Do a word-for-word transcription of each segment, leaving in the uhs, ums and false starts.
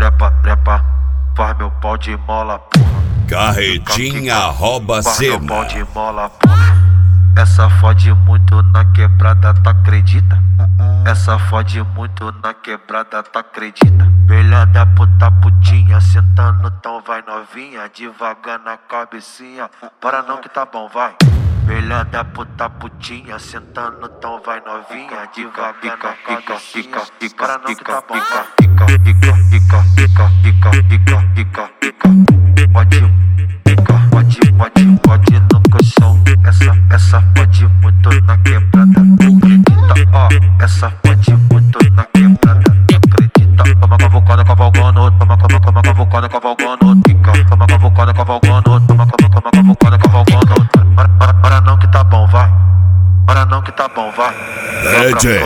prepa, prepa, faz meu pau de mola, porra. Carretinha rouba cena. Faz meu pau de mola, porra. Essa fode muito na quebrada, tu acredita? Essa fode muito na quebrada, tu acredita? Filha da puta putinha, sentando tão vai novinha, devagar na cabecinha, para não que tá bom, vai. Filha da puta putinha, sentando tão vai novinha, devagar na cabecinha, para não que tá bom, vai. Fica, fica, fica, fica, fica, fica, fica, fica. Pode, fica, pode, pode, pode no colchão. Essa, essa fode muito na quebrada, tu acredita? Ó, essa fode muito na quebrada, tu acredita? Toma cavucada cavalgando, toma, toma, toma cavucada cavalgando, fica. Toma cavucada cavalgando, toma, toma, toma cavucada cavalgando. Para, para, para não que tá bom, vai. Para não que tá bom, vai. D J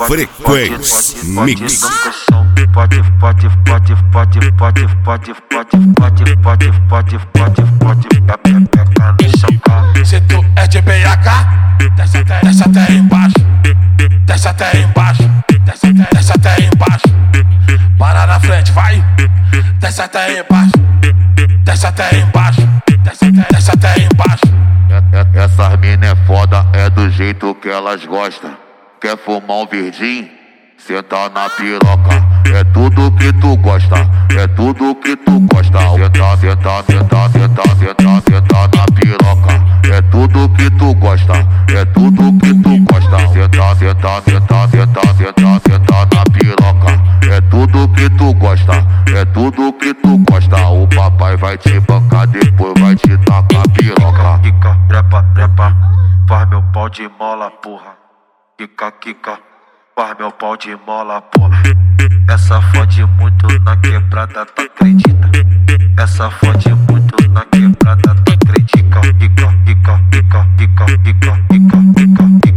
Frequency Mix. Pode, pode, pode, pode, pode, pode, pode, pode, pode, pode, pode, pode, peca no chão. Se tu é de B H, desce até, desce até embaixo, desce até embaixo, desce até, desce até embaixo. Para na frente, vai, desce até embaixo, desce até embaixo, desce até, desce até embaixo. Essas mina é foda, é do jeito que elas gostam. Quer fumar um verdinho? Senta na piroca. É tudo que tu gosta, é tudo que tu gosta. Senta, senta, senta, senta, senta, senta na piroca. É tudo que tu gosta, é tudo que tu gosta. Senta, senta, senta, senta, senta, senta na piroca. É tudo que tu gosta, é tudo que tu gosta. O papai vai te bancar, depois vai te tacar a piroca. Kika, prepa, prepa, faz meu pau de mola, porra. Kika, kika, faz meu pau de mola, porra. Essa fode muito na quebrada, tu acredita? Essa fode muito na quebrada, tu acredita? Kika, kika, kika, kika, kika, kika, kika, kika.